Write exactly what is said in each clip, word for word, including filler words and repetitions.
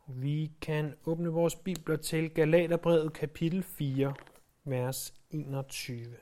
Vi kan åbne vores bibler til Galaterbrevet kapitel fire, vers enogtyve,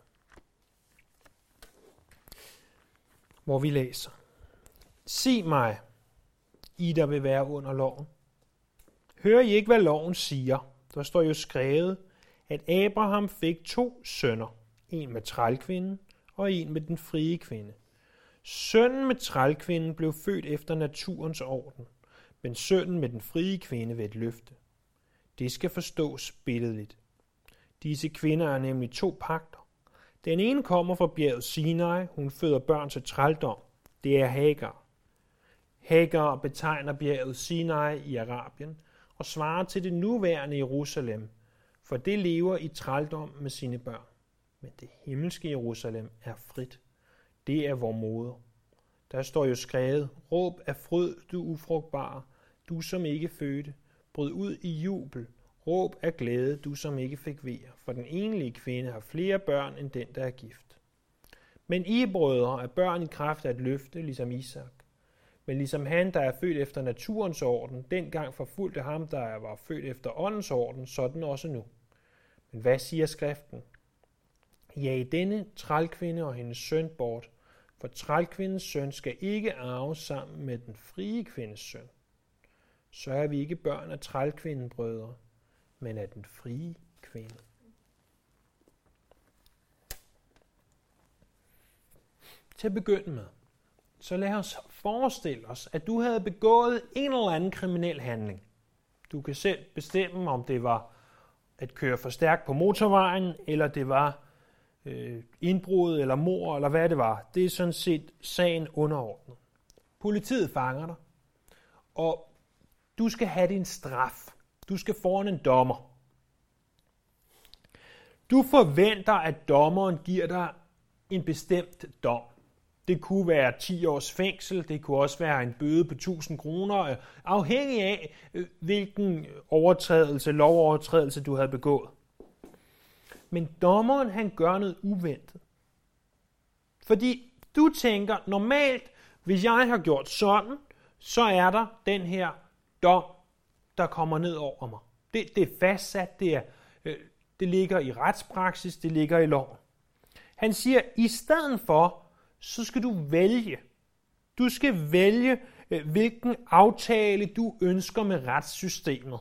hvor vi læser: Sig mig, I der vil være under loven. Hører I ikke, hvad loven siger? Der står jo skrevet, at Abraham fik to sønner, en med trælkvinden og en med den frie kvinde. Sønnen med trælkvinden blev født efter naturens orden, men sønnen med den frie kvinde ved et løfte. Det skal forstås billedligt. Disse kvinder er nemlig to pagter. Den ene kommer fra bjerget Sinai, hun føder børn til trældom. Det er Hagar. Hagar betegner bjerget Sinai i Arabien og svarer til det nuværende Jerusalem, for det lever i trældom med sine børn. Men det himmelske Jerusalem er frit. Det er vor moder. Der står jo skrevet: Råb af fryd, du ufrugtbare, du som ikke fødte. Bryd ud i jubel. Råb af glæde, du som ikke fik vejer. For den enlige kvinde har flere børn end den, der er gift. Men I, brødre, er børn i kraft af et løfte, ligesom Isak. Men ligesom han, der er født efter naturens orden, dengang forfulgte ham, der var født efter åndens orden, sådan også nu. Men hvad siger skriften? Ja, i denne trælkvinde og hendes søn bort, for trælkvindens søn skal ikke arve sammen med den frie kvindes søn. Så er vi ikke børn af trælkvinden, brødre, men af den frie kvinde. Til at begynde med, så lad os forestille os, at du havde begået en eller anden kriminel handling. Du kan selv bestemme, om det var at køre for stærkt på motorvejen, eller det var øh, indbrud eller mord, eller hvad det var. Det er sådan set sagen underordnet. Politiet fanger dig, og du skal have din straf. Du skal foran en dommer. Du forventer, at dommeren giver dig en bestemt dom. Det kunne være ti års fængsel, det kunne også være en bøde på tusind kroner, afhængig af, hvilken overtrædelse, lovovertrædelse du havde begået. Men dommeren, han gør noget uventet. Fordi du tænker, normalt, hvis jeg har gjort sådan, så er der den her dom, der kommer ned over mig. Det, det er fastsat, det, er, det ligger i retspraksis, det ligger i loven. Han siger, i stedet for, så skal du vælge. Du skal vælge, hvilken aftale du ønsker med retssystemet.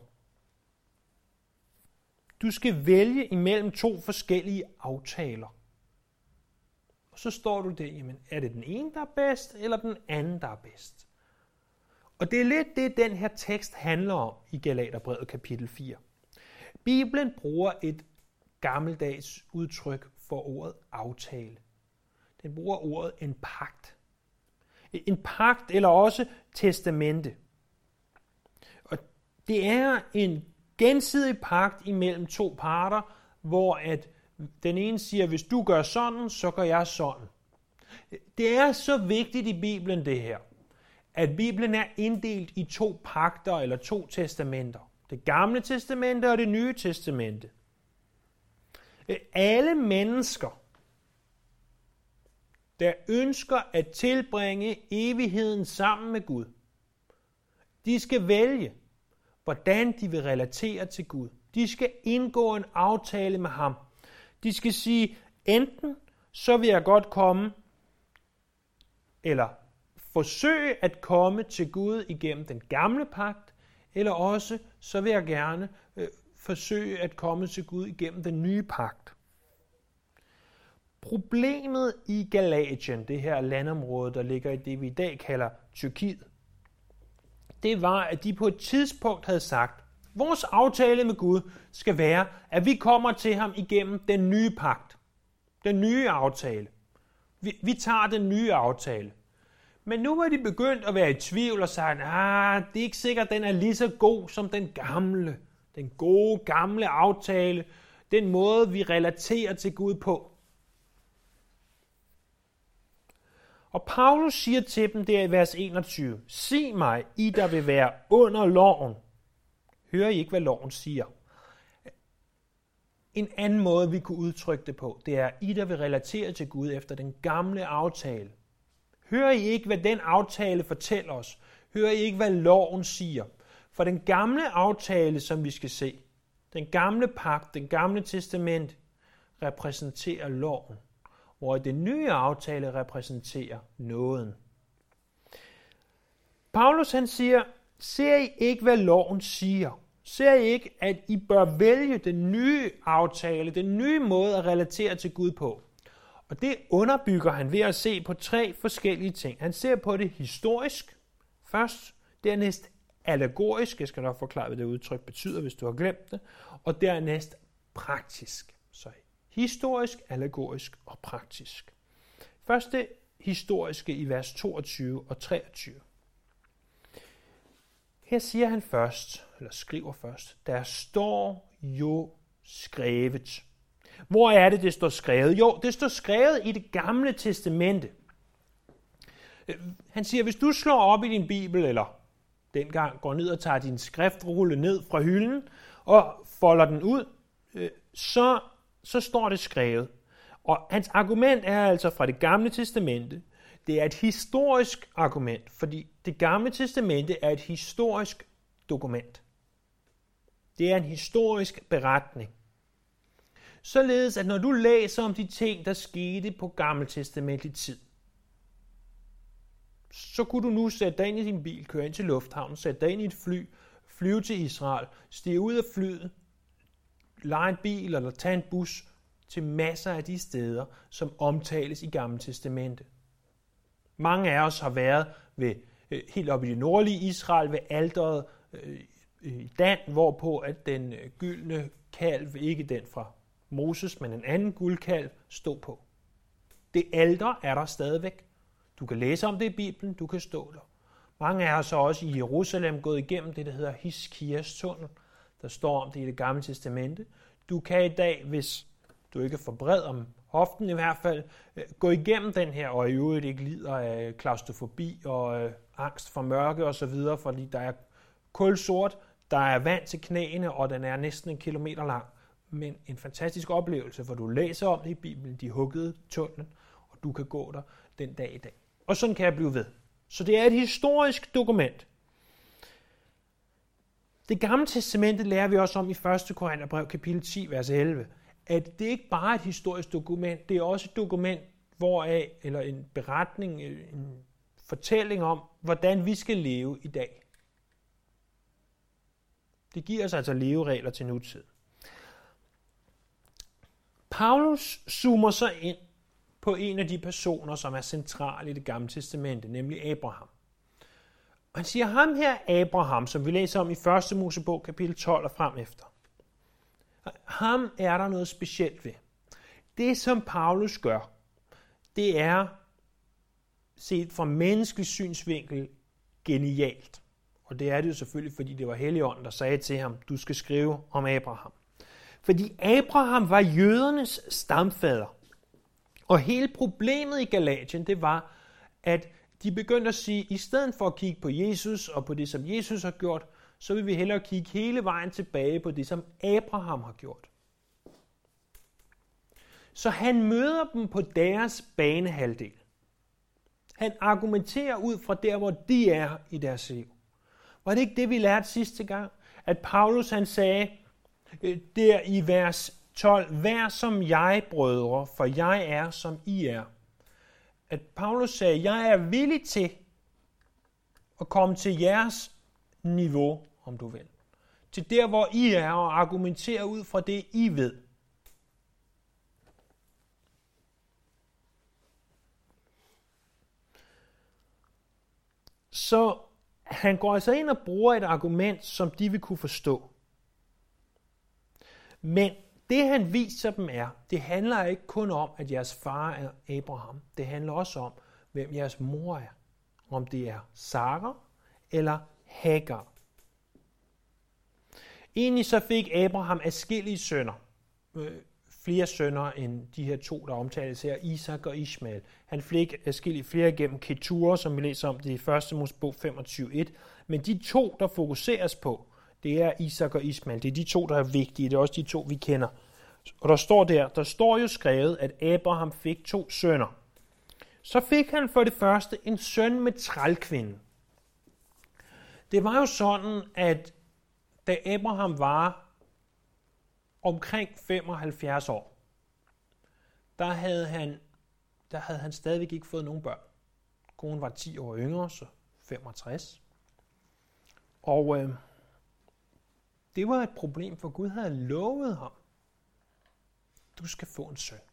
Du skal vælge imellem to forskellige aftaler. Og så står du der, jamen, er det den ene, der er bedst, eller den anden, der er bedst? Og det er lidt det, den her tekst handler om i Galaterbrevet kapitel fire. Bibelen bruger et gammeldags udtryk for ordet aftale. Den bruger ordet en pagt. En pagt eller også testamente. Og det er en gensidig pagt imellem to parter, hvor at den ene siger, hvis du gør sådan, så gør jeg sådan. Det er så vigtigt i Bibelen det her, at Bibelen er inddelt i to pagter eller to testamenter. Det gamle testamente og det nye testamente. Alle mennesker, der ønsker at tilbringe evigheden sammen med Gud, de skal vælge, hvordan de vil relatere til Gud. De skal indgå en aftale med ham. De skal sige, enten så vil jeg godt komme, eller forsøge at komme til Gud igennem den gamle pagt, eller også så vil jeg gerne øh, forsøge at komme til Gud igennem den nye pagt. Problemet i Galatien, det her landområde, der ligger i det, vi i dag kalder Tyrkiet, det var, at de på et tidspunkt havde sagt, vores aftale med Gud skal være, at vi kommer til ham igennem den nye pagt. Den nye aftale. Vi, vi tager den nye aftale. Men nu er de begyndt at være i tvivl og sagt, ah, det er ikke sikkert, at den er lige så god som den gamle. Den gode, gamle aftale. Den måde, vi relaterer til Gud på. Og Paulus siger til dem der i vers enogtyve, sig mig, I der vil være under loven. Hører I ikke, hvad loven siger? En anden måde, vi kunne udtrykke det på, det er, I der vil relatere til Gud efter den gamle aftale. Hører I ikke, hvad den aftale fortæller os? Hører I ikke, hvad loven siger? For den gamle aftale, som vi skal se, den gamle pagt, den gamle testament, repræsenterer loven, hvor den nye aftale repræsenterer nåden. Paulus han siger, ser I ikke, hvad loven siger? Ser I ikke, at I bør vælge den nye aftale, den nye måde at relatere til Gud på? Og det underbygger han ved at se på tre forskellige ting. Han ser på det historisk først, dernæst allegorisk, jeg skal nok forklare, hvad det udtryk betyder, hvis du har glemt det, og dernæst praktisk. Så historisk, allegorisk og praktisk. Først det historiske i vers toogtyve og treogtyve. Her siger han først, eller skriver først, der står jo skrevet. Hvor er det, det står skrevet? Jo, det står skrevet i det gamle testamente. Han siger, hvis du slår op i din bibel, eller dengang går ned og tager din skriftrulle ned fra hylden, og folder den ud, så, så står det skrevet. Og hans argument er altså fra det gamle testamente. Det er et historisk argument, fordi det gamle testamente er et historisk dokument. Det er en historisk beretning. Således, at når du læser om de ting, der skete på gammeltestamentlig tid, så kunne du nu sætte dig ind i din bil, køre ind til lufthavnen, sætte dig ind i et fly, flyve til Israel, stige ud af flyet, leje en bil eller tage en bus til masser af de steder, som omtales i Gamle Testamente. Mange af os har været ved, helt oppe i det nordlige Israel ved alteret i Dan, hvorpå at den gyldne kalv, ikke den fra Moses, men en anden guldkalv, stod på. Det alter er der stadigvæk. Du kan læse om det i Bibelen, du kan stå der. Mange af os har også i Jerusalem gået igennem det, der hedder Hiskias tunnel. Der står om det i det gamle testamente. Du kan i dag, hvis du ikke er for bred om hoften i hvert fald, gå igennem den her, og i øvrigt ikke lider af klaustrofobi og øh, angst for mørke osv., fordi der er kulsort, der er vand til knæene, og den er næsten en kilometer lang. Men en fantastisk oplevelse, for du læser om det i Bibelen, de huggede tunnelen, og du kan gå der den dag i dag. Og sådan kan jeg blive ved. Så det er et historisk dokument. Det gamle testamente lærer vi også om i første Korintherbrev kapitel ti, vers elleve, at det ikke bare er et historisk dokument, det er også et dokument, hvoraf, eller en beretning, en fortælling om, hvordan vi skal leve i dag. Det giver os altså leveregler til nutid. Paulus zoomer så ind på en af de personer, som er central i det gamle testamente, nemlig Abraham. Og han siger, ham her Abraham, som vi læser om i første Mosebog kapitel tolv og frem efter, ham er der noget specielt ved. Det, som Paulus gør, det er, set fra menneskelig synsvinkel, genialt. Og det er det jo selvfølgelig, fordi det var Helligånden, der sagde til ham, du skal skrive om Abraham. Fordi Abraham var jødernes stamfader. Og hele problemet i Galatien, det var, at de begyndte at sige, i stedet for at kigge på Jesus og på det, som Jesus har gjort, så vil vi hellere kigge hele vejen tilbage på det, som Abraham har gjort. Så han møder dem på deres banehalvdel. Han argumenterer ud fra der, hvor de er i deres liv. Var det ikke det, vi lærte sidste gang? At Paulus han sagde der i vers tolv, vær som jeg, brødre, for jeg er som I er. At Paulus sagde, jeg er villig til at komme til jeres niveau, om du vil. Til der, hvor I er, og argumentere ud fra det, I ved. Så han går altså ind og bruger et argument, som de vil kunne forstå. Men det han viser dem er, det handler ikke kun om, at jeres far er Abraham. Det handler også om, hvem jeres mor er. Om det er Sara eller Hagar. Egentlig så fik Abraham adskillige sønner. Flere sønner end de her to, der omtales her, Isak og Ishmael. Han fik adskillige flere gennem Ketura, som vi læser om det i første Mosebog femogtyve et. Men de to, der fokuseres på, det er Isak og Ishmael. Det er de to, der er vigtige. Det er også de to, vi kender. Og der står der, der står jo skrevet, at Abraham fik to sønner. Så fik han for det første en søn med trælkvinden. Det var jo sådan, at da Abraham var omkring femoghalvfjerds år, der havde han, der havde han stadigvæk ikke fået nogen børn. Konen var ti år yngre, så femogtres. Og øh, det var et problem, for Gud havde lovet ham, du skal få en søn.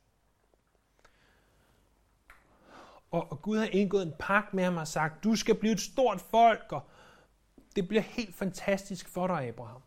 Og, og Gud havde indgået en pagt med ham og sagt, du skal blive et stort folk, og det bliver helt fantastisk for dig, Abraham.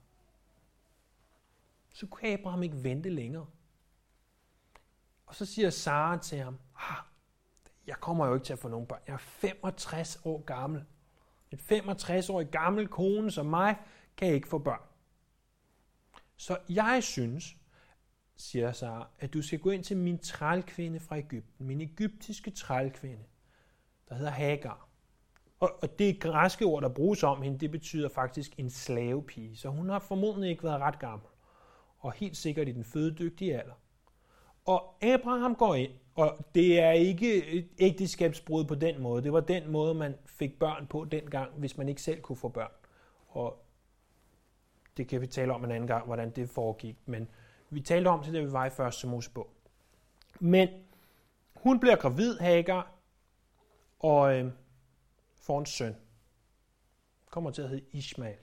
Så kunne Abraham ikke vente længere. Og så siger Sara til ham, ah, jeg kommer jo ikke til at få nogen børn. Jeg er femogtres år gammel. En femogtres-årig gammel kone som mig kan ikke få børn. Så jeg synes, siger Sara, at du skal gå ind til min trælkvinde fra Egypten, min egyptiske trælkvinde, der hedder Hagar. Og, og det græske ord, der bruges om hende, det betyder faktisk en slavepige. Så hun har formodentlig ikke været ret gammel, og helt sikkert i den fødedygtige alder. Og Abraham går ind, og det er ikke et ægteskabsbrud på den måde. Det var den måde, man fik børn på dengang, hvis man ikke selv kunne få børn. Og det kan vi tale om en anden gang, hvordan det foregik. Men vi talte om det, da vi var i første Mosebog. Men hun bliver gravid, Hagar, og øh, får en søn. Kommer til at hedde Ishmael.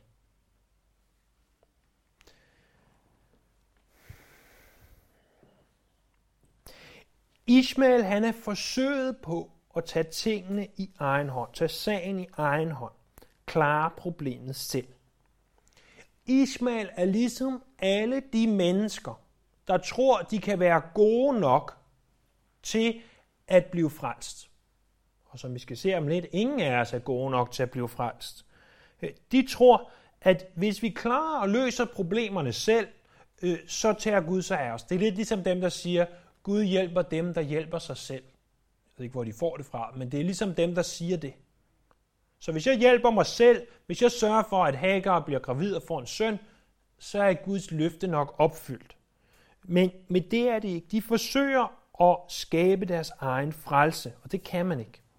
Ishmael, han er forsøget på at tage tingene i egen hånd, tage sagen i egen hånd, klare problemet selv. Ishmael er ligesom alle de mennesker, der tror, de kan være gode nok til at blive frelst. Og som vi skal se om lidt, ingen af os er gode nok til at blive frelst. De tror, at hvis vi klarer og løser problemerne selv, så tager Gud sig af os. Det er lidt ligesom dem, der siger, Gud hjælper dem, der hjælper sig selv. Jeg ved ikke, hvor de får det fra, men det er ligesom dem, der siger det. Så hvis jeg hjælper mig selv, hvis jeg sørger for, at Hagar bliver gravid og får en søn, så er Guds løfte nok opfyldt. Men med det er det ikke. De forsøger at skabe deres egen frelse, og det kan man ikke.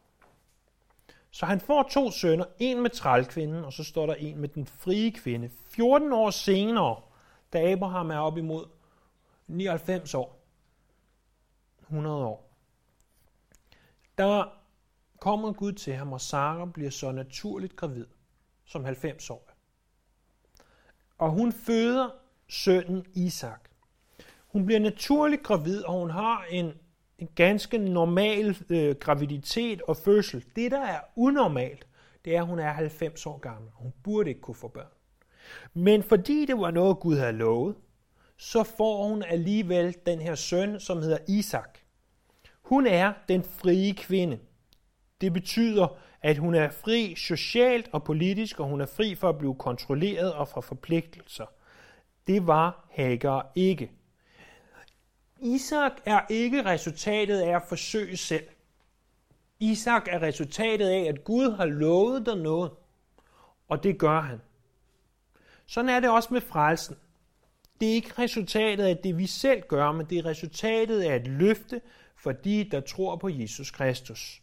Så han får to sønner, en med trælkvinden, og så står der en med den frie kvinde. fjorten år senere, da Abraham er op imod nioghalvfems år, hundrede år, der kommer Gud til ham, og Sara bliver så naturligt gravid som halvfems-årig. Og hun føder sønnen Isak. Hun bliver naturligt gravid, og hun har en, en ganske normal øh, graviditet og fødsel. Det, der er unormalt, det er, at hun er halvfems år gammel. Hun burde ikke kunne få børn. Men fordi det var noget, Gud havde lovet, så får hun alligevel den her søn, som hedder Isak. Hun er den frie kvinde. Det betyder, at hun er fri socialt og politisk, og hun er fri for at blive kontrolleret og fra forpligtelser. Det var Hagar ikke. Isak er ikke resultatet af at forsøge selv. Isak er resultatet af, at Gud har lovet dig noget, og det gør han. Sådan er det også med frelsen. Det er ikke resultatet af det, vi selv gør, men det er resultatet af et løfte for de, der tror på Jesus Kristus.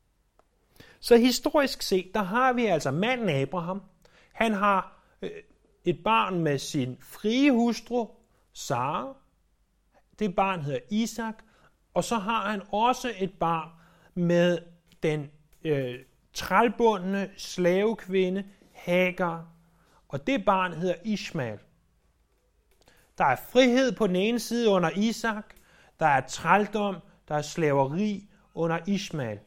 Så historisk set, der har vi altså manden Abraham. Han har et barn med sin frie hustru, Sara. Det barn hedder Isak. Og så har han også et barn med den øh, trælbundne slavekvinde, Hagar. Og det barn hedder Ishmael. Der er frihed på den ene side under Isak. Der er trældom, der er slaveri under Ishmael.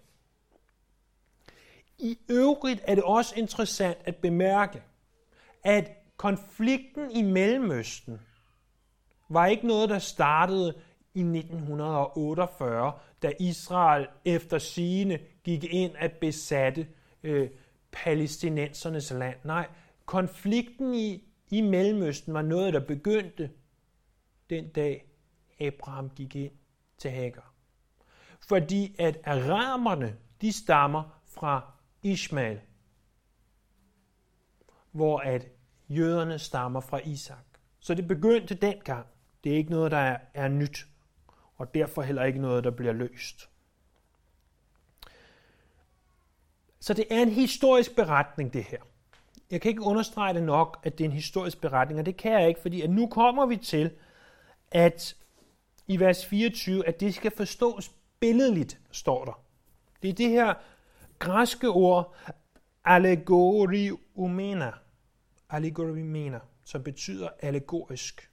I øvrigt er det også interessant at bemærke, at konflikten i Mellemøsten var ikke noget, der startede i nitten otteogfyrre, da Israel efter sigende gik ind at besatte øh, palæstinensernes land. Nej, konflikten i, i Mellemøsten var noget, der begyndte den dag Abraham gik ind til Hagar. Fordi at aramerne, de stammer fra Ishmael, hvor at jøderne stammer fra Isak. Så det begyndte dengang. Det er ikke noget, der er, er nyt, og derfor heller ikke noget, der bliver løst. Så det er en historisk beretning, det her. jeg kan ikke understrege det nok, at det er en historisk beretning, og det kan jeg ikke, fordi at nu kommer vi til, at i vers fireogtyve, at det skal forstås billedligt, står der. Det er det her græske ord, allegoriumena, allegoriumena, som betyder allegorisk.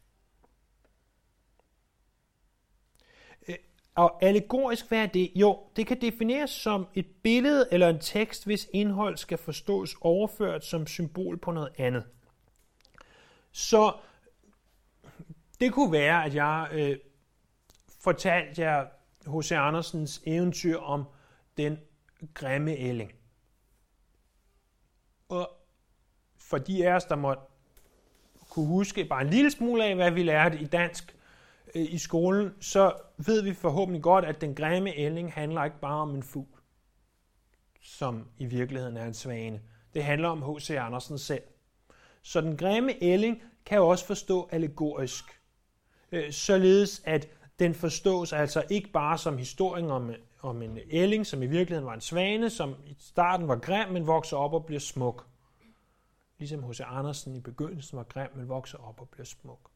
Og allegorisk, hvad er det? Jo, det kan defineres som et billede eller en tekst, hvis indhold skal forstås overført som symbol på noget andet. Så det kunne være, at jeg øh, fortalte jer H C Andersens eventyr om den grimme ælling. Og for de af os, der måtte kunne huske bare en lille smule af, hvad vi lærte i dansk øh, i skolen, så ved vi forhåbentlig godt, at den grimme ælling handler ikke bare om en fugl, som i virkeligheden er en svane. Det handler om H C Andersen selv. Så den grimme ælling kan jo også forstå allegorisk, øh, således at den forstås altså ikke bare som historien om, om en ælling, som i virkeligheden var en svane, som i starten var grim, men vokser op og bliver smuk. Ligesom H C Andersen i begyndelsen var grim, men vokser op og bliver smuk.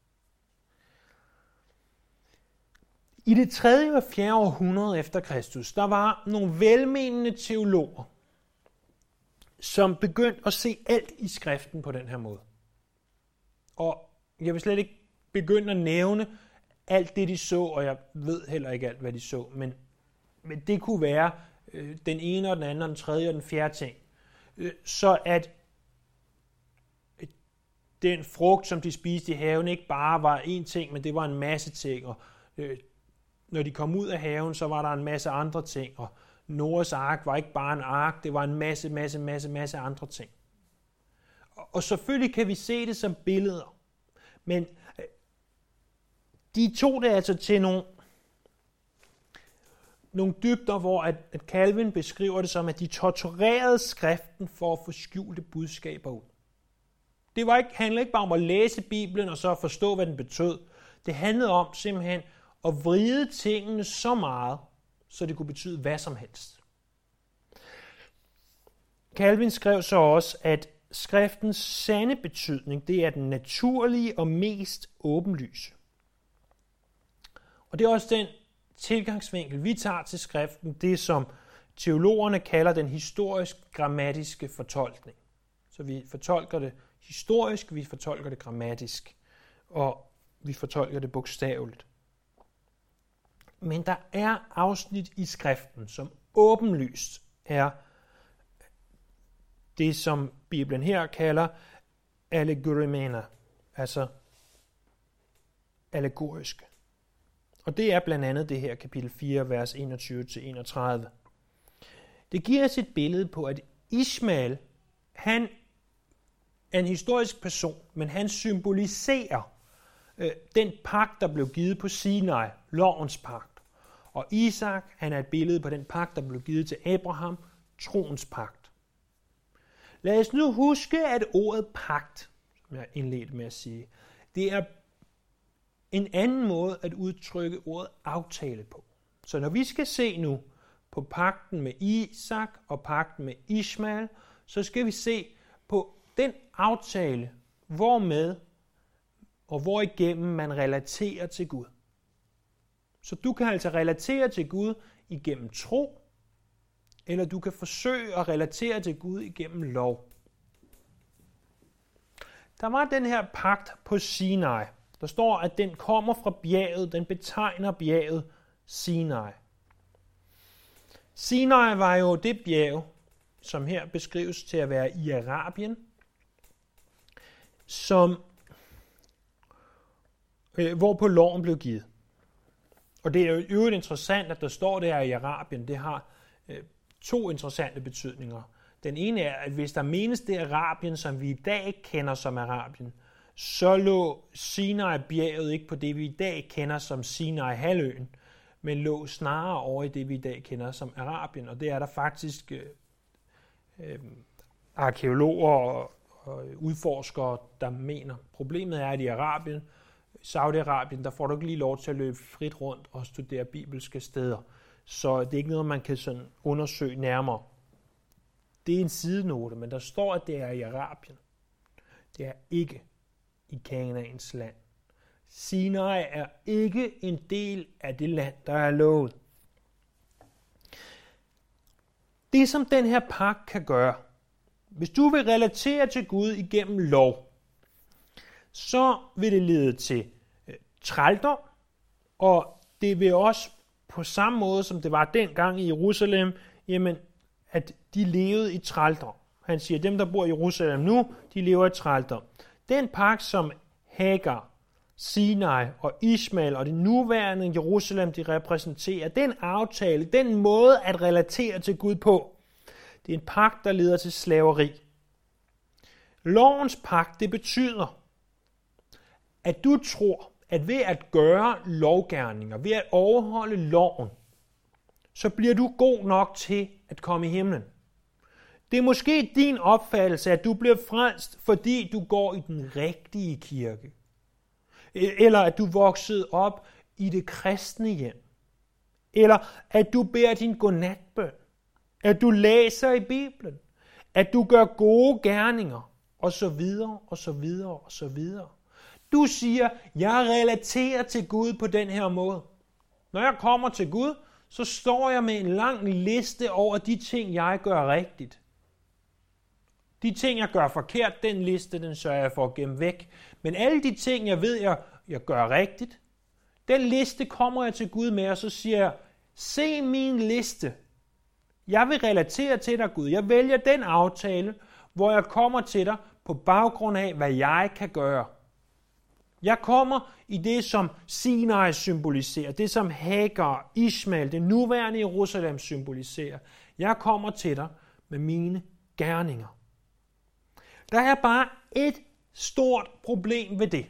I det tredje og fjerde århundrede efter Kristus, der var nogle velmenende teologer, som begyndte at se alt i skriften på den her måde. Og jeg vil slet ikke begynde at nævne alt det, de så, og jeg ved heller ikke alt, hvad de så, men, men det kunne være øh, den ene og den anden og den tredje og den fjerde ting. Øh, så at den frugt, som de spiste i haven, ikke bare var én ting, men det var en masse ting, og øh, når de kom ud af haven, så var der en masse andre ting, og Noahs ark var ikke bare en ark, det var en masse, masse, masse, masse andre ting. Og, og selvfølgelig kan vi se det som billeder, men øh, de tog det altså til nogle, nogle dybder, hvor at, at Calvin beskriver det som, at de torturerede skriften for at få skjulte budskaber ud. Det var ikke, handlede ikke bare om at læse Bibelen og så forstå, hvad den betød. Det handlede om simpelthen at vride tingene så meget, så det kunne betyde hvad som helst. Calvin skrev så også, at skriftens sande betydning, det er den naturlige og mest åbenlyse. Og det er også den tilgangsvinkel, vi tager til skriften, det som teologerne kalder den historisk-grammatiske fortolkning. Så vi fortolker det historisk, vi fortolker det grammatisk, og vi fortolker det bogstaveligt. Men der er afsnit i skriften, som åbenlyst er det, som Bibelen her kalder allegorumena, altså allegoriske. Og det er blandt andet det her kapitel fire, vers enogtyve til enogtredive. Det giver os et billede på, at Ismael, han er en historisk person, men han symboliserer øh, den pagt, der blev givet på Sinai, lovens pagt. Og Isak, han er et billede på den pagt, der blev givet til Abraham, troens pagt. Lad os nu huske, at ordet pagt, som jeg indledte med at sige, det er en anden måde at udtrykke ordet aftale på. Så når vi skal se nu på pagten med Isak og pagten med Ismael, så skal vi se på den aftale, hvormed og hvorigennem man relaterer til Gud. Så du kan altså relatere til Gud igennem tro, eller du kan forsøge at relatere til Gud igennem lov. Der var den her pagt på Sinai. Der står, at den kommer fra bjerget, den betegner bjerget Sinai. Sinai var jo det bjerg, som her beskrives til at være i Arabien, som, øh, hvorpå loven blev givet. Og det er jo øvrigt interessant, at der står der i Arabien. Det har øh, to interessante betydninger. Den ene er, at hvis der menes det Arabien, som vi i dag kender som Arabien, så lå Sinai-bjerget ikke på det, vi i dag kender som Sinai-halvøen, men lå snarere over i det, vi i dag kender som Arabien. Og det er der faktisk øh, øh, arkeologer og, og udforskere, der mener. Problemet er, at i Arabien, Saudi-Arabien, der får du ikke lige lov til at løbe frit rundt og studere bibelske steder. Så det er ikke noget, man kan sådan undersøge nærmere. Det er en sidenote, men der står, at det er i Arabien. Det er ikke i Kanaans land. Sinai er ikke en del af det land, der er lovet. Det, som den her pagt kan gøre, hvis du vil relatere til Gud igennem lov, så vil det lede til trældom, og det vil også på samme måde, som det var dengang i Jerusalem, jamen, at de levede i trældom. Han siger, at dem, der bor i Jerusalem nu, de lever i trældom. Den pagt, som Hagar, Sinai og Ismael og det nuværende Jerusalem, de repræsenterer, den aftale, den måde at relatere til Gud på, det er en pagt, der leder til slaveri. Lovens pagt, det betyder, at du tror, at ved at gøre lovgerninger, ved at overholde loven, så bliver du god nok til at komme i himlen. Det er måske din opfattelse, at du bliver frelst, fordi du går i den rigtige kirke. Eller at du voksede op i det kristne hjem. Eller at du beder din godnatbøn. At du læser i Bibelen. At du gør gode gerninger. Og så videre, og så videre, og så videre. Du siger, jeg relaterer til Gud på den her måde. Når jeg kommer til Gud, så står jeg med en lang liste over de ting, jeg gør rigtigt. De ting, jeg gør forkert, den liste, den sørger jeg for at gemme væk. Men alle de ting, jeg ved, jeg, jeg gør rigtigt, den liste kommer jeg til Gud med, og så siger jeg, se min liste. Jeg vil relatere til dig, Gud. Jeg vælger den aftale, hvor jeg kommer til dig på baggrund af, hvad jeg kan gøre. Jeg kommer i det, som Sinai symboliserer, det som Hagar, Ismael, det nuværende Jerusalem symboliserer. Jeg kommer til dig med mine gerninger. Der er bare et stort problem ved det.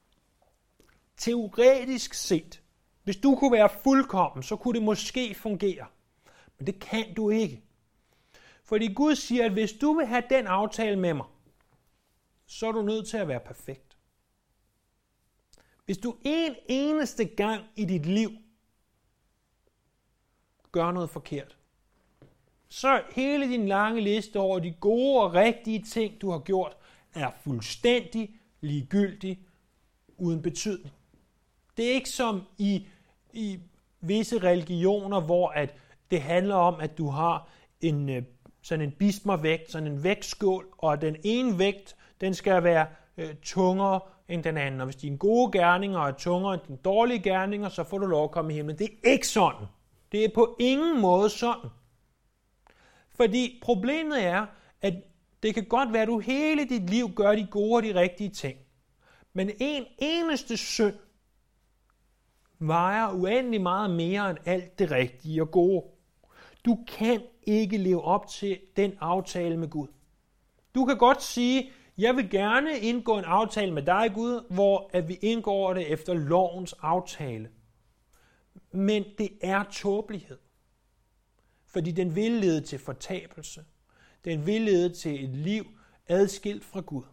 Teoretisk set, hvis du kunne være fuldkommen, så kunne det måske fungere. Men det kan du ikke. Fordi Gud siger, at hvis du vil have den aftale med mig, så er du nødt til at være perfekt. Hvis du en eneste gang i dit liv gør noget forkert, så hele din lange liste over de gode og rigtige ting, du har gjort, er fuldstændig ligegyldig, uden betydning. Det er ikke som i, i visse religioner, hvor at det handler om, at du har en, sådan en bismarvægt, sådan en vægtskål, og den ene vægt, den skal være øh, tungere end den anden. Og hvis dine gode gerninger er tungere end dine dårlige gerninger, så får du lov at komme i himlen. Det er ikke sådan. Det er på ingen måde sådan. Fordi problemet er, at det kan godt være, at du hele dit liv gør de gode og de rigtige ting. Men en eneste synd vejer uendelig meget mere end alt det rigtige og gode. Du kan ikke leve op til den aftale med Gud. Du kan godt sige, jeg vil gerne indgå en aftale med dig, Gud, hvor at vi indgår det efter lovens aftale. Men det er tåbelighed. Fordi den vil lede til fortabelse. Den vil lede til et liv adskilt fra Gud.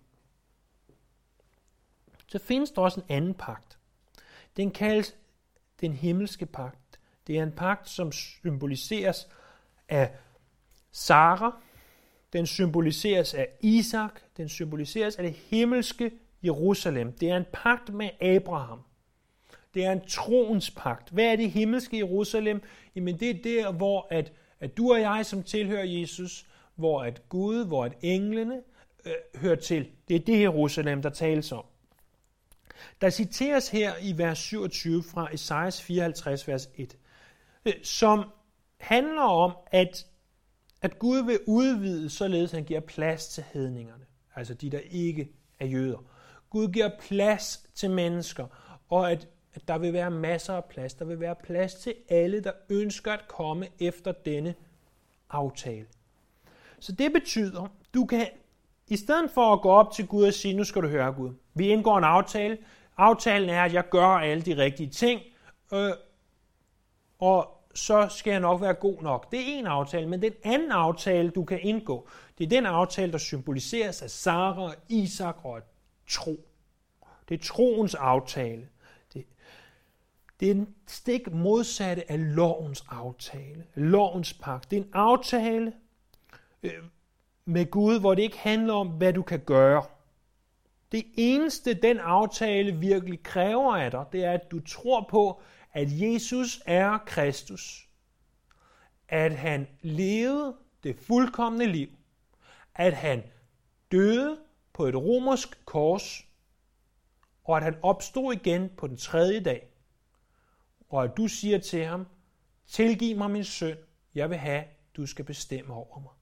Så findes der også en anden pagt. Den kaldes den himmelske pagt. Det er en pagt, som symboliseres af Sara. Den symboliseres af Isak. Den symboliseres af det himmelske Jerusalem. Det er en pagt med Abraham. Det er en troens pagt. Hvad er det himmelske Jerusalem? Jamen det er der, hvor at, at du og jeg, som tilhører Jesus, hvor at Gud, hvor at englene øh, hører til. Det er det Jerusalem, der tales om. Der citeres her i vers syvogtyve fra Esajas fireoghalvtreds, vers et, øh, som handler om, at, at Gud vil udvide, således han giver plads til hedningerne, altså de, der ikke er jøder. Gud giver plads til mennesker, og at at der vil være masser af plads. Der vil være plads til alle, der ønsker at komme efter denne aftale. Så det betyder, du kan, i stedet for at gå op til Gud og sige, nu skal du høre Gud, vi indgår en aftale. Aftalen er, at jeg gør alle de rigtige ting, øh, og så skal jeg nok være god nok. Det er en aftale, men den anden aftale, du kan indgå, det er den aftale, der symboliseres af Sara, Isak og tro. Det er troens aftale. Det er den stik modsatte af lovens aftale, lovens pagt. Det er en aftale øh, med Gud, hvor det ikke handler om, hvad du kan gøre. Det eneste, den aftale virkelig kræver af dig, det er, at du tror på, at Jesus er Kristus. At han levede det fuldkomne liv. At han døde på et romersk kors. Og at han opstod igen på den tredje dag. Og at du siger til ham, tilgiv mig min synd, jeg vil have, du skal bestemme over mig.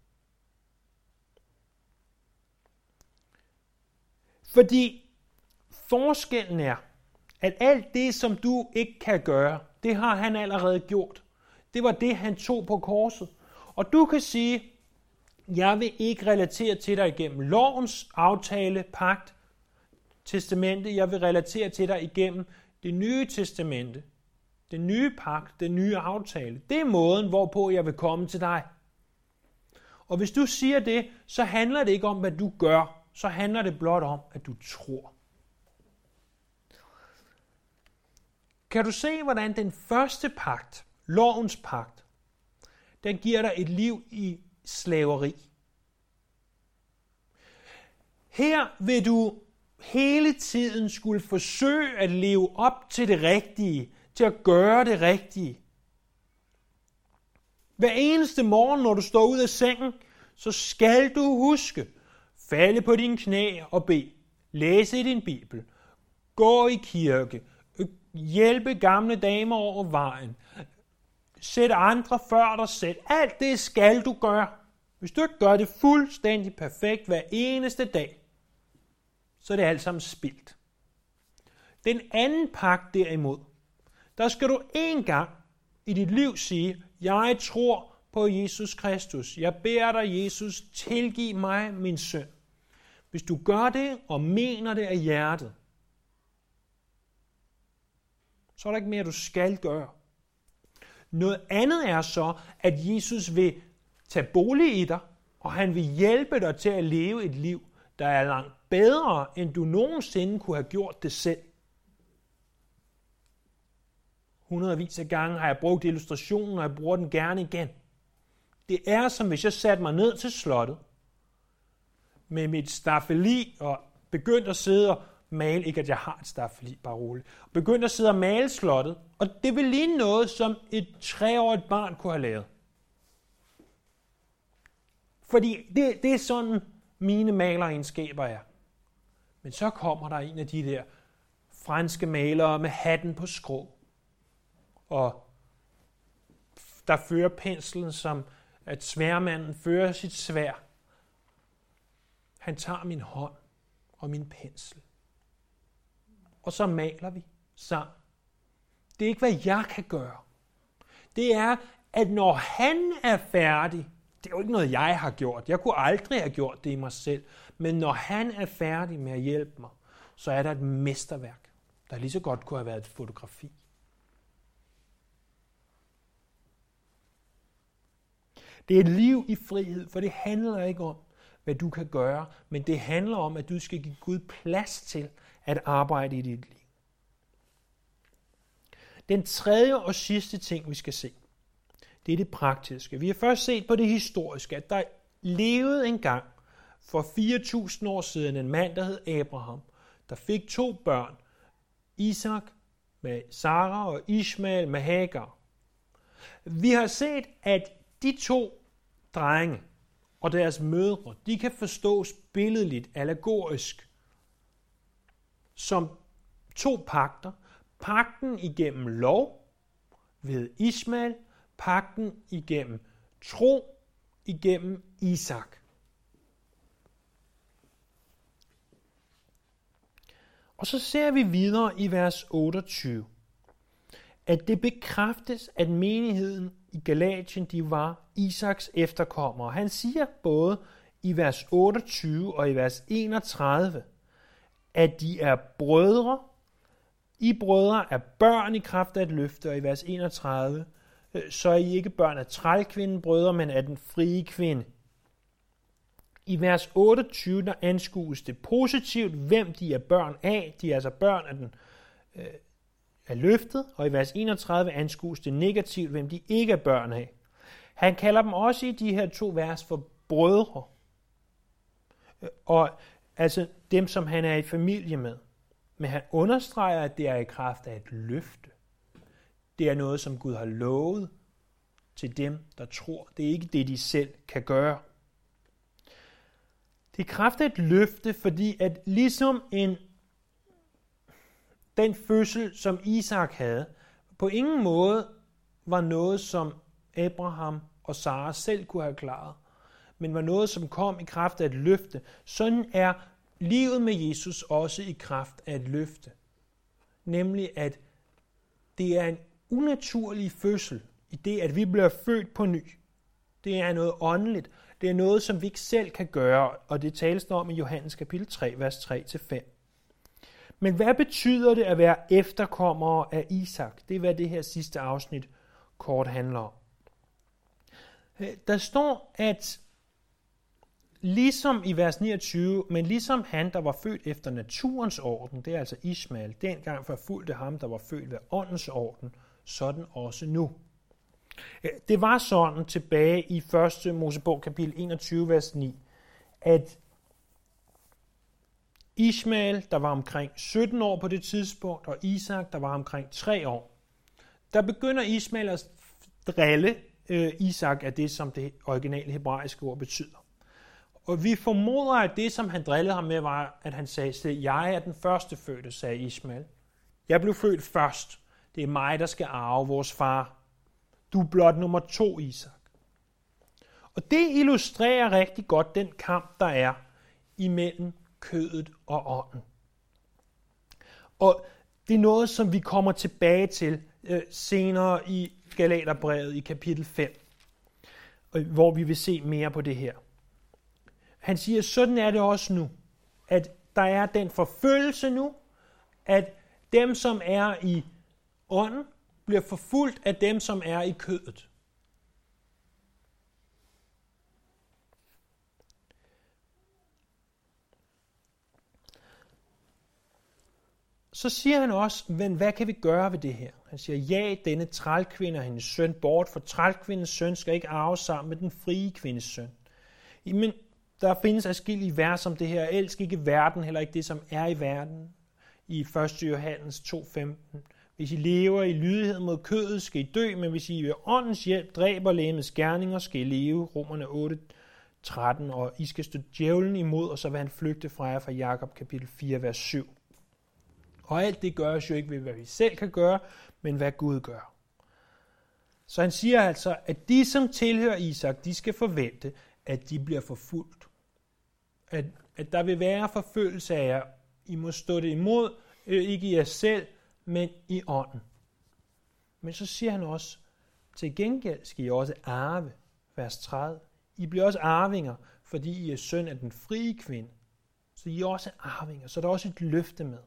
Fordi forskellen er, at alt det, som du ikke kan gøre, det har han allerede gjort. Det var det, han tog på korset. Og du kan sige, jeg vil ikke relatere til dig igennem lovens aftale, pagt, testamente. Jeg vil relatere til dig igennem det nye testamente, den nye pagt, den nye aftale. Det er måden, hvorpå jeg vil komme til dig. Og hvis du siger det, så handler det ikke om, hvad du gør. Så handler det blot om, at du tror. Kan du se, hvordan den første pagt, lovens pagt, den giver dig et liv i slaveri? Her vil du hele tiden skulle forsøge at leve op til det rigtige, til at gøre det rigtige. Hver eneste morgen, når du står ud af sengen, så skal du huske, falde på dine knæ og bede, læse i din bibel, gå i kirke, hjælpe gamle damer over vejen, sæt andre før dig selv. Alt det skal du gøre. Hvis du ikke gør det fuldstændig perfekt hver eneste dag, så er det alt sammen spildt. Den anden pagt derimod, der skal du en gang i dit liv sige, jeg tror på Jesus Kristus. Jeg beder dig, Jesus, tilgiv mig min synd. Hvis du gør det og mener det af hjertet, så er der ikke mere, du skal gøre. Noget andet er så, at Jesus vil tage bolig i dig, og han vil hjælpe dig til at leve et liv, der er langt bedre, end du nogensinde kunne have gjort det selv. Hundredvis af gange har jeg brugt illustrationen, og jeg bruger den gerne igen. Det er som hvis jeg satte mig ned til slottet med mit staffeli og begyndte at sidde og male, ikke at jeg har et staffeli, bare roligt, begyndte at sidde og male slottet, og det vil ligne noget, som et treårigt barn kunne have lavet. Fordi det, det er sådan, mine maleregenskaber er. Men så kommer der en af de der franske malere med hatten på skrå, og der fører penslen, som at sværmanden fører sit sværd. Han tager min hånd og min pensel, og så maler vi sammen. Det er ikke, hvad jeg kan gøre. Det er, at når han er færdig, det er jo ikke noget, jeg har gjort. Jeg kunne aldrig have gjort det i mig selv. Men når han er færdig med at hjælpe mig, så er der et mesterværk, der lige så godt kunne have været et fotografi. Det er et liv i frihed, for det handler ikke om, hvad du kan gøre, men det handler om, at du skal give Gud plads til at arbejde i dit liv. Den tredje og sidste ting, vi skal se, det er det praktiske. Vi har først set på det historiske, at der levede engang for fire tusind år siden en mand, der hed Abraham, der fik to børn, Isak med Sara og Ishmael med Hagar. Vi har set, at de to drenge og deres mødre, de kan forstås billedligt, allegorisk, som to pagter. Pagten igennem lov ved Ishmael, pagten igennem tro igennem Isak. Og så ser vi videre i vers otteogtyve, at det bekræftes, at menigheden i Galatien, de var Isaks efterkommere. Han siger både i vers otteogtyve og i vers enogtredive, at de er brødre. I brødre er børn i kraft af et løfte, og i vers enogtredive, så er I ikke børn af trælkvinden brødre, men af den frie kvinde. I vers otteogtyve, der anskues det positivt, hvem de er børn af. De er altså børn af, den, øh, af løftet, og i vers enogtredive anskues det negativt, hvem de ikke er børn af. Han kalder dem også i de her to vers for brødre. Og altså, dem, som han er i familie med. Men han understreger, at det er i kraft af et løfte. Det er noget, som Gud har lovet til dem, der tror. Det er ikke det, de selv kan gøre. Det er i kraft af et løfte, fordi at ligesom en, den fødsel, som Isak havde, på ingen måde var noget, som Abraham og Sara selv kunne have klaret, men var noget, som kom i kraft af et løfte. Sådan er livet med Jesus også i kraft af et løfte. Nemlig, at det er en unaturlig fødsel i det, at vi bliver født på ny. Det er noget åndeligt. Det er noget, som vi ikke selv kan gøre, og det tales der om i Johannes kapitel tre, vers tre til fem. Men hvad betyder det at være efterkommere af Isak? Det er, hvad det her sidste afsnit kort handler om. Der står, at ligesom i vers niogtyve, men ligesom han, der var født efter naturens orden, det er altså Ismael, dengang forfulgte ham, der var født ved åndens orden, sådan også nu. Det var sådan tilbage i første Mosebog kapitel enogtyve, vers ni, at Ismael, der var omkring sytten år på det tidspunkt, og Isak, der var omkring tre år, der begynder Ismael at drille øh, Isak af det, som det originale hebraiske ord betyder. Og vi formoder, at det, som han drillede ham med, var, at han sagde, jeg er den første fødte, sagde Ismael. Jeg blev født først. Det er mig, der skal arve vores far. Du er blot nummer to, Isak. Og det illustrerer rigtig godt den kamp, der er imellem kødet og ånden. Og det er noget, som vi kommer tilbage til øh, senere i Galaterbrevet i kapitel fem, hvor vi vil se mere på det her. Han siger, sådan er det også nu, at der er den forfølgelse nu, at dem, som er i ånden, bliver forfulgt af dem, som er i kødet. Så siger han også, men hvad kan vi gøre ved det her? Han siger, ja, denne trælkvinde og hendes søn bort, for trælkvindens søn skal ikke arve sammen med den frie kvindes søn. Men der findes adskillige vers om det her. Elsk ikke verden, heller ikke det, som er i verden. I første Johannes to femten. Hvis I lever i lydighed mod kødet, skal I dø, men hvis I ved åndens hjælp dræber legemets gerninger, skal I leve. Romerne otte tretten, og I skal stå djævlen imod, og så vil han flygte fra jer, fra Jakob kapitel fire, vers syv. Og alt det gøres jo ikke ved, hvad vi selv kan gøre, men hvad Gud gør. Så han siger altså, at de, som tilhører Isak, de skal forvente, at de bliver forfulgt. At, at der vil være forfølgelse af jer. I må stå det imod, ikke i jer selv, men i ånden. Men så siger han også, til gengæld skal I også arve, vers tredive. I bliver også arvinger, fordi I er søn af den frie kvinde. Så I er også arvinger, så der er også et løfte med.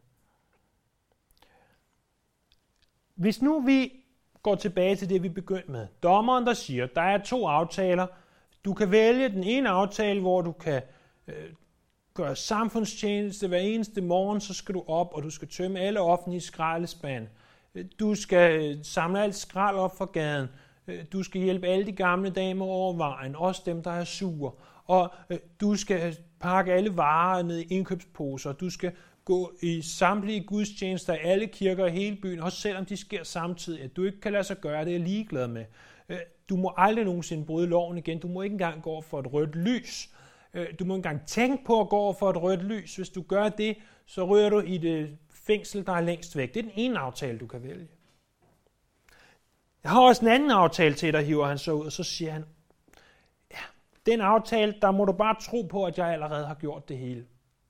Hvis nu vi går tilbage til det, vi begyndte med. Dommeren, der siger, der er to aftaler. Du kan vælge den ene aftale, hvor du kan øh, gøre samfundstjeneste hver eneste morgen, så skal du op, og du skal tømme alle offentlige skraldespande. Du skal samle alt skrald op fra gaden. Du skal hjælpe alle de gamle damer over vejen, også dem, der er sure. Og øh, du skal pakke alle varer ned i indkøbsposer. Du skal gå i samtlige gudstjenester i alle kirker i hele byen, også selvom de sker samtidig. At du ikke kan lade sig gøre, det er jeg ligeglad med. Du må aldrig nogensinde bryde loven igen. Du må ikke engang gå over for et rødt lys. Du må ikke engang tænke på at gå over for et rødt lys. Hvis du gør det, så ryger du i det fængsel, der er længst væk. Det er den ene aftale, du kan vælge. Jeg har også en anden aftale til dig, hiver han så ud, og så siger han, ja, den aftale, der må du bare tro på, at jeg allerede har gjort det hele.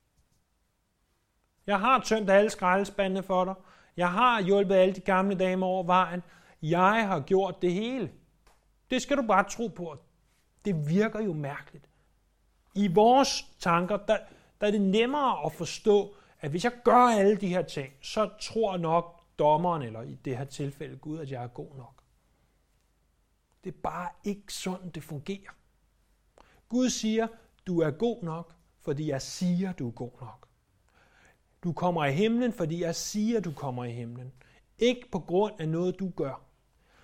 Jeg har tømt alle skraldespandene for dig. Jeg har hjulpet alle de gamle damer over vejen. Jeg har gjort det hele. Det skal du bare tro på. Det virker jo mærkeligt. I vores tanker, der, der er det nemmere at forstå, at hvis jeg gør alle de her ting, så tror nok dommeren, eller i det her tilfælde Gud, at jeg er god nok. Det er bare ikke sådan, det fungerer. Gud siger, du er god nok, fordi jeg siger, du er god nok. Du kommer i himlen, fordi jeg siger, du kommer i himlen. Ikke på grund af noget, du gør.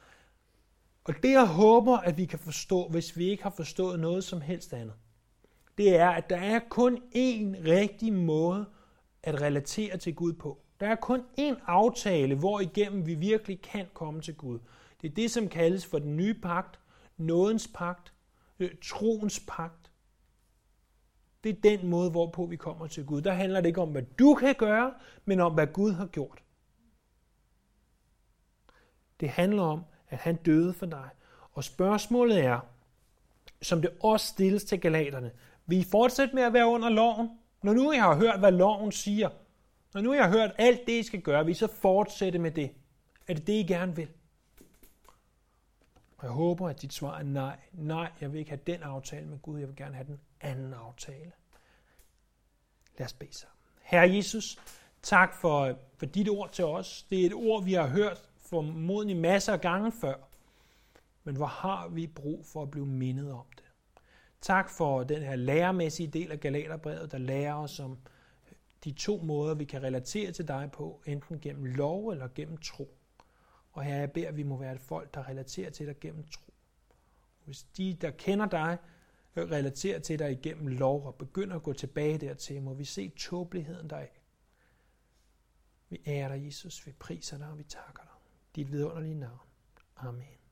Og det jeg håber, at vi kan forstå, hvis vi ikke har forstået noget som helst andet, det er, at der er kun én rigtig måde at relatere til Gud på. Der er kun én aftale, hvor igennem vi virkelig kan komme til Gud. Det er det, som kaldes for den nye pagt, nådens pagt, troens pagt. Det er den måde, hvorpå vi kommer til Gud. Der handler det ikke om, hvad du kan gøre, men om, hvad Gud har gjort. Det handler om, at han døde for dig. Og spørgsmålet er, som det også stilles til galaterne, vil I fortsætte med at være under loven? Når nu I har hørt, hvad loven siger, når nu I har hørt alt det, I skal gøre, vil I så fortsætte med det? Er det det, I gerne vil? Og jeg håber, at dit svar er nej. Nej, jeg vil ikke have den aftale med Gud, jeg vil gerne have den anden aftale. Lad os bede sammen. Herre Jesus, tak for, for dit ord til os. Det er et ord, vi har hørt formodentlig masser af gange før. Men hvor har vi brug for at blive mindet om det? Tak for den her læremæssige del af Galaterbrevet, der lærer os om de to måder, vi kan relatere til dig på, enten gennem lov eller gennem tro. Og her jeg beder, at vi må være et folk, der relaterer til dig gennem tro. Hvis de, der kender dig, relaterer til dig igennem lov og begynder at gå tilbage dertil, må vi se tåbeligheden deraf. Vi ærer dig, Jesus, vi priser dig, og vi takker dig. Dit vidunderlige navn. Amen.